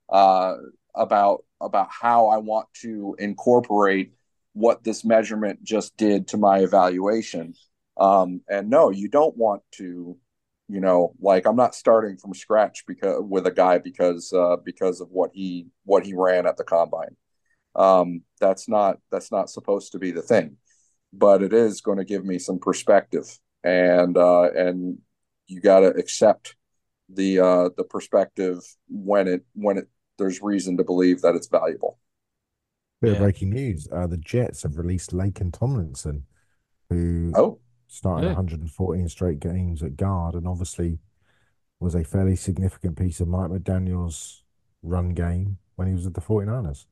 about how I want to incorporate what this measurement just did to my evaluation. And no, you don't want to, I'm not starting from scratch with a guy because of what he ran at the combine. That's not supposed to be the thing, but it is going to give me some perspective, and you got to accept the perspective when there's reason to believe that it's valuable. Bit of breaking news: the Jets have released Laken Tomlinson, who started 114 straight games at guard, and obviously was a fairly significant piece of Mike McDaniel's run game when he was at the 49ers.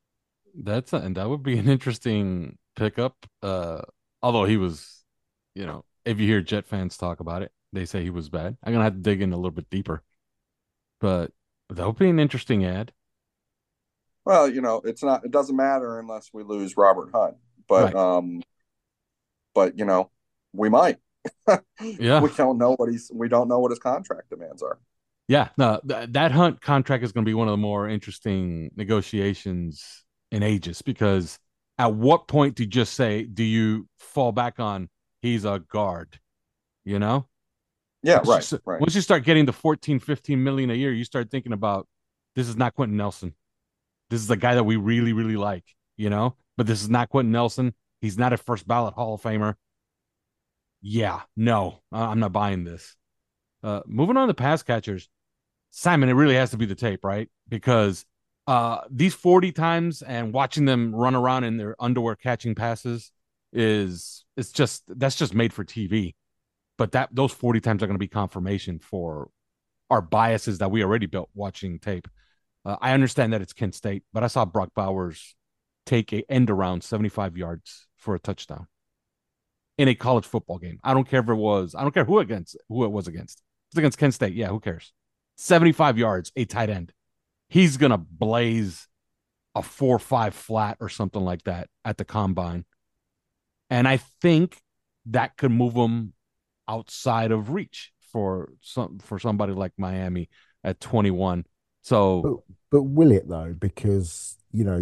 And that would be an interesting pickup. Although he was, if you hear Jet fans talk about it, they say he was bad. I'm gonna have to dig in a little bit deeper, but that would be an interesting ad. Well, it doesn't matter unless we lose Robert Hunt, but right. But we might. Yeah, we don't know what his contract demands are. Yeah, no, that Hunt contract is going to be one of the more interesting negotiations in ages, because at what point do you fall back on he's a guard, Yeah, right. Right. Once you start getting the 14, 15 million a year, you start thinking about, this is not Quentin Nelson. This is a guy that we really, really like, but this is not Quentin Nelson. He's not a first ballot Hall of Famer. Yeah, no, I'm not buying this. Moving on to pass catchers, Simon, it really has to be the tape, right? Because these 40 times and watching them run around in their underwear catching passes that's just made for TV. But those 40 times are going to be confirmation for our biases that we already built watching tape. I understand that it's Kent State, but I saw Brock Bowers take a end around 75 yards for a touchdown in a college football game. I don't care who it was against. It's against Kent State. Yeah, who cares? 75 yards, a tight end. He's going to blaze a 4.5 flat or something like that at the combine. And I think that could move him outside of reach for somebody like Miami at 21. So, but will it though? Because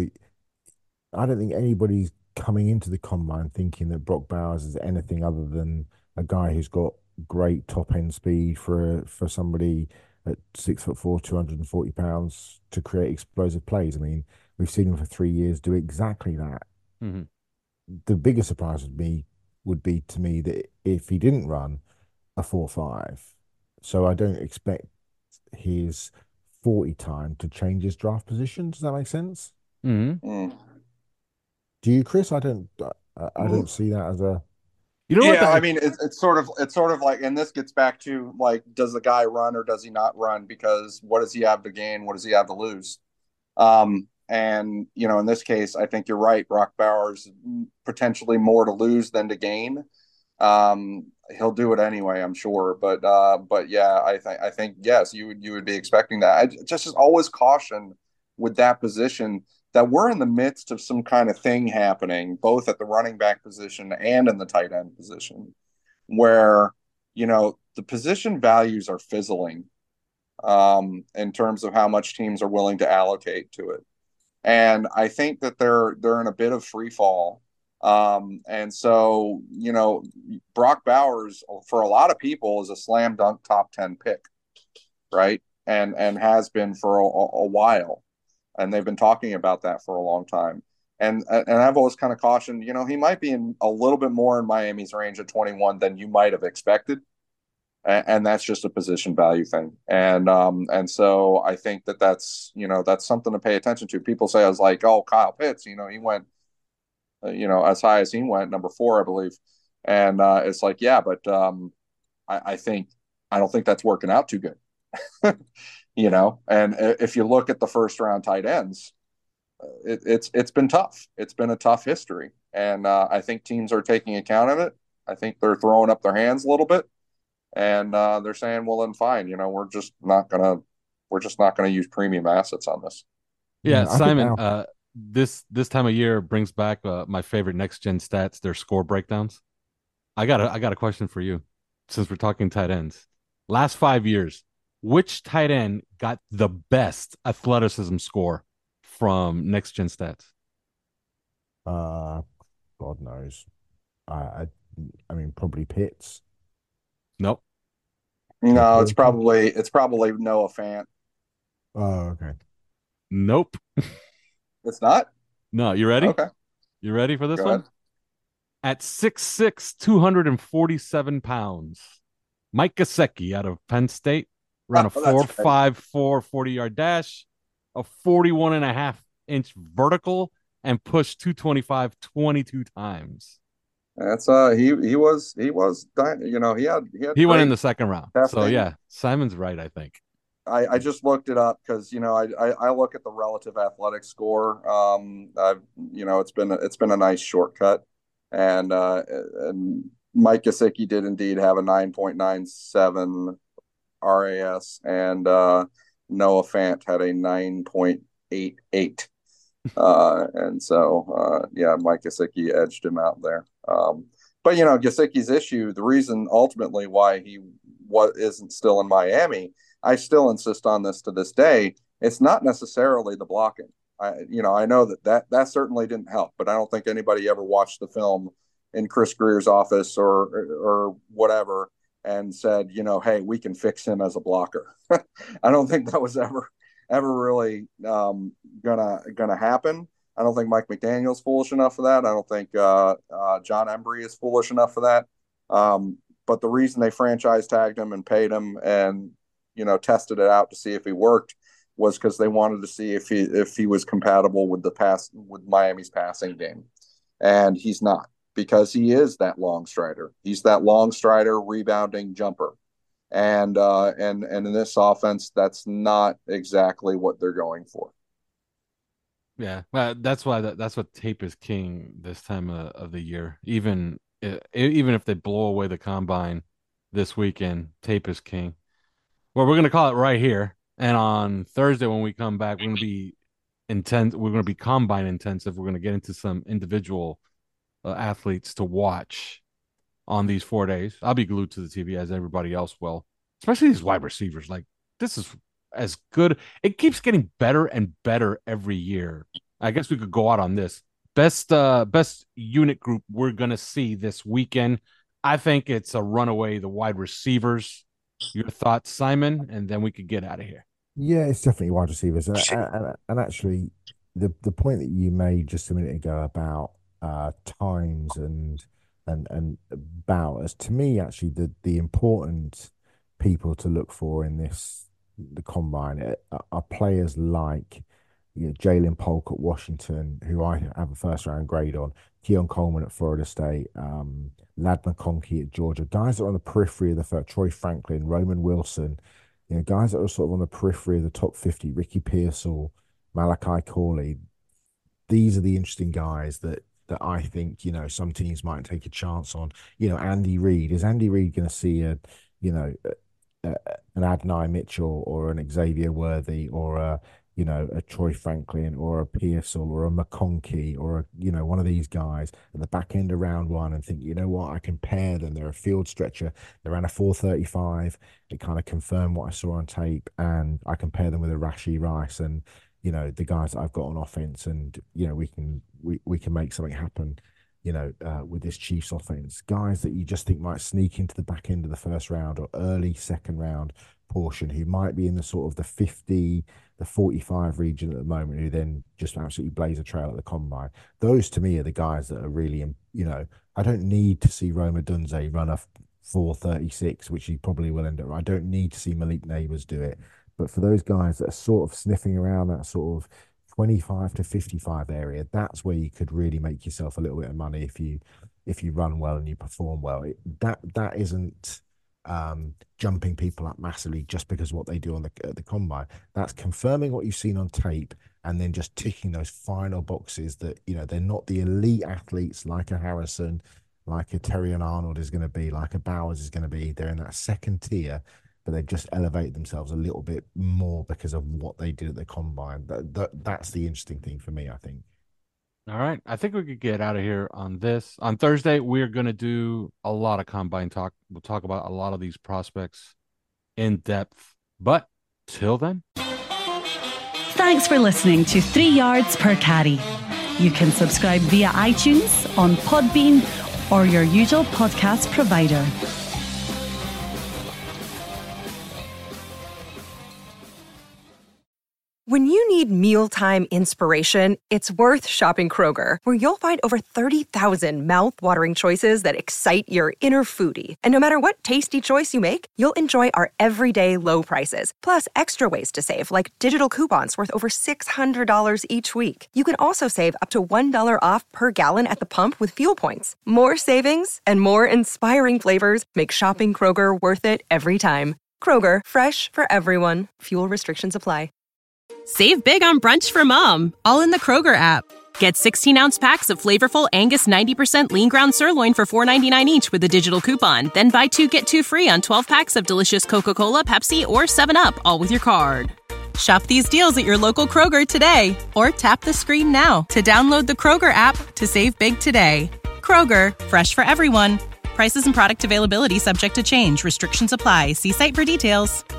I don't think anybody's coming into the combine thinking that Brock Bowers is anything other than a guy who's got great top end speed for somebody at 6'4", 240 pounds to create explosive plays. I mean, we've seen him for 3 years do exactly that. mm-hmm. The biggest surprise would be to me that if he didn't run a 4.5, so I don't expect his 40 time to change his draft position. Does that make sense? Mm-hmm. Do you, Chris? I don't see that as a. I mean, it's sort of like, and this gets back to like, does the guy run or does he not run? Because what does he have to gain? What does he have to lose? And in this case, I think you're right. Brock Bowers potentially more to lose than to gain. He'll do it anyway, I'm sure. But yeah, I think yes, you would be expecting that. I just always caution with that position that we're in the midst of some kind of thing happening, both at the running back position and in the tight end position, where, the position values are fizzling in terms of how much teams are willing to allocate to it. And I think that they're in a bit of free fall. And so, Brock Bowers, for a lot of people, is a slam dunk top 10 pick, right? And has been for a while. And they've been talking about that for a long time. And I've always kind of cautioned, he might be in a little bit more in Miami's range at 21 than you might have expected. And that's just a position value thing. And so I think that's something to pay attention to. People say, I was like, oh, Kyle Pitts, he went, as high as he went, number 4, I believe. And it's like, yeah, but I don't think that's working out too good. And if you look at the first round tight ends, it's been tough. It's been a tough history. And I think teams are taking account of it. I think they're throwing up their hands a little bit. And they're saying, well, then fine, we're just not gonna use premium assets on this. Yeah, Simon, this time of year brings back my favorite next gen stats, their score breakdowns. I got a question for you, since we're talking tight ends. Last 5 years, which tight end got the best athleticism score from next gen stats? God knows. I mean, probably Pitts. Nope. No, it's probably Noah Fant. Oh, okay. Nope. It's not? No, you ready? Okay. You ready for this Go one? ahead. At 6'6", 247 pounds, Mike Gesicki out of Penn State ran a 4.54 40-yard dash, a 41.5-inch vertical, and pushed 225 22 times. That's he was he had he went in the second round. Testing. So yeah, Simon's right, I think. I just looked it up because I look at the relative athletic score. It's been a nice shortcut, and Mike Gesicki did indeed have a 9.97 RAS, and Noah Fant had a 9.88. And so Mike Gesicki edged him out there. But Gesicki's issue, the reason ultimately why he isn't still in Miami, I still insist on this to this day. It's not necessarily the blocking. I know that certainly didn't help, but I don't think anybody ever watched the film in Chris Greer's office or whatever and said, hey, we can fix him as a blocker. I don't think that was ever really gonna happen. I don't think Mike McDaniel's foolish enough for that. I don't think John Embry is foolish enough for that. But the reason they franchise tagged him and paid him and tested it out to see if he worked was because they wanted to see if he was compatible with Miami's passing game, and he's not, because he is that long strider. He's that long strider, rebounding jumper. And in this offense, that's not exactly what they're going for. Yeah, that's why that's what tape is king this time of the year. Even if they blow away the combine this weekend, tape is king. Well, we're gonna call it right here. And on Thursday when we come back, we're gonna be intense. We're gonna be combine intensive. We're gonna get into some individual athletes to watch on these 4 days. I'll be glued to the TV as everybody else will, especially these wide receivers. Like, this is as good. It keeps getting better and better every year. I guess we could go out on this. Best unit group we're going to see this weekend. I think it's a runaway, the wide receivers. Your thoughts, Simon? And then we could get out of here. Yeah, it's definitely wide receivers. And actually, the point that you made just a minute ago about times and about, as to me, actually, the important people to look for in the combine are players like Jalen Polk at Washington, who I have a first round grade on, Keon Coleman at Florida State, Ladd McConkey at Georgia, guys that are on the periphery of the first, Troy Franklin, Roman Wilson, guys that are sort of on the periphery of the top 50, Ricky Pearsall, Malachi Corley. These are the interesting guys that I think, some teams might take a chance on. Andy Reid. Is Andy Reid going to see an Adonai Mitchell or an Xavier Worthy or a Troy Franklin or a Pearsall or a McConkey or one of these guys at the back end of round one and think, I can pair them. They're a field stretcher. They ran a 4.35. It kind of confirmed what I saw on tape, and I can pair them with a Rashee Rice and the guys that I've got on offense, and we can make something happen with this Chiefs offense. Guys that you just think might sneak into the back end of the first round or early second round portion, who might be in the sort of the 50, the 45 region at the moment, who then just absolutely blaze a trail at the combine. Those to me are the guys that are really, I don't need to see Rome Odunze run a 4.36, which he probably will end up. I don't need to see Malik Neighbors do it. But for those guys that are sort of sniffing around that sort of 25 to 55 area, that's where you could really make yourself a little bit of money if you run well and you perform well. That isn't jumping people up massively just because of what they do on the combine. That's confirming what you've seen on tape and then just ticking those final boxes that they're not the elite athletes like a Harrison, like a Terrion Arnold is going to be, like a Bowers is going to be. They're in that second tier, but they've just elevated themselves a little bit more because of what they did at the combine. That's the interesting thing for me, I think. All right. I think we could get out of here on this. On Thursday, we're going to do a lot of combine talk. We'll talk about a lot of these prospects in depth. But till then. Thanks for listening to 3 Yards Per Carry. You can subscribe via iTunes, on Podbean, or your usual podcast provider. When you need mealtime inspiration, it's worth shopping Kroger, where you'll find over 30,000 mouth-watering choices that excite your inner foodie. And no matter what tasty choice you make, you'll enjoy our everyday low prices, plus extra ways to save, like digital coupons worth over $600 each week. You can also save up to $1 off per gallon at the pump with fuel points. More savings and more inspiring flavors make shopping Kroger worth it every time. Kroger, fresh for everyone. Fuel restrictions apply. Save big on brunch for mom, all in the Kroger app. Get 16-ounce packs of flavorful Angus 90% lean ground sirloin for $4.99 each with a digital coupon. Then buy 2, get 2 free on 12 packs of delicious Coca-Cola, Pepsi, or 7-Up, all with your card. Shop these deals at your local Kroger today, or tap the screen now to download the Kroger app to save big today. Kroger, fresh for everyone. Prices and product availability subject to change. Restrictions apply. See site for details.